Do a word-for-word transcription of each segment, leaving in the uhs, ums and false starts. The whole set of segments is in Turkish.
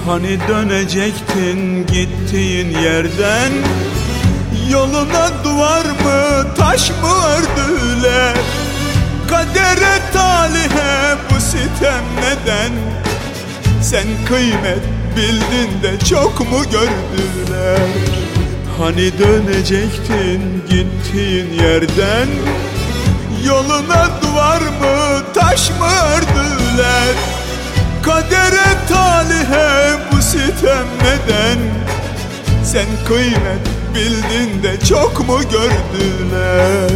Hani dönecektin gittiğin yerden, yoluna duvar mı taş mı ördüler? Kadere talihe bu sitem neden? Sen kıymet bildin de çok mu gördüler? Hani dönecektin gittiğin yerden, yoluna duvar mı taş mı ördüler? Kadere talihe bu sitem neden? Sen kıymet bildin de çok mu gördüler?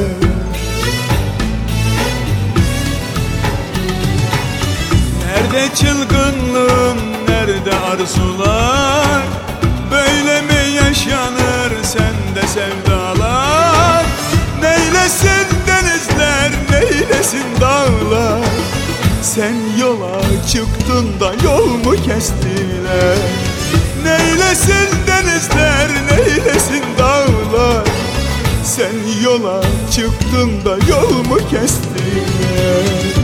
Nerede çılgınlığın, nerede arzular? Böyle mi yaşanır sende sevdalar? Neylesin denizler, neylesin dağlar? Sen yola çıktın da yol mu kestiler? Neylesin denizler, neylesin dağlar? Sen yola çıktın da yol mu kestiler?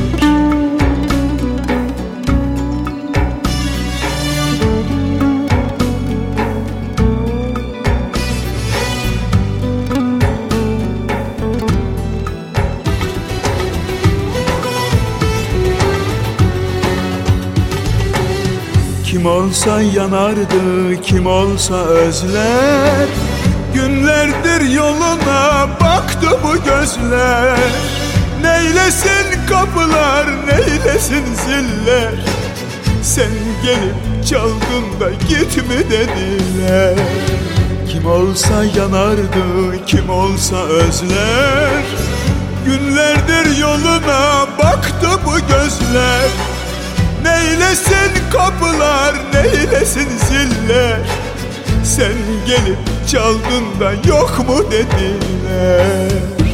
Kim olsa yanardı, kim olsa özler. Günlerdir yoluna baktı bu gözler. Neylesin kapılar, neylesin ziller? Sen gelip çaldın da git mi dediler? Kim olsa yanardı, kim olsa özler. Günlerdir yoluna baktı bu gözler. Neylesin kapılar, neylesin ziller? Sen gelip çaldın da yok mu dediler?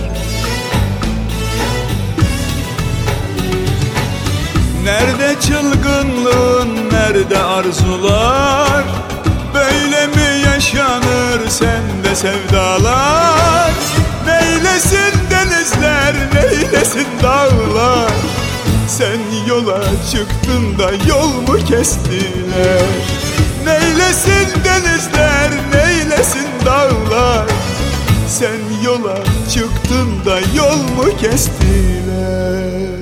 Nerede çılgınlığın, nerede arzular? Böyle mi yaşanır sende sevdalar? Neylesin denizler, neylesin dağlar? Sen yola çıktın da yol mu kestiler? Neylesin denizler, neylesin dağlar? Sen yola çıktın da yol mu kestiler?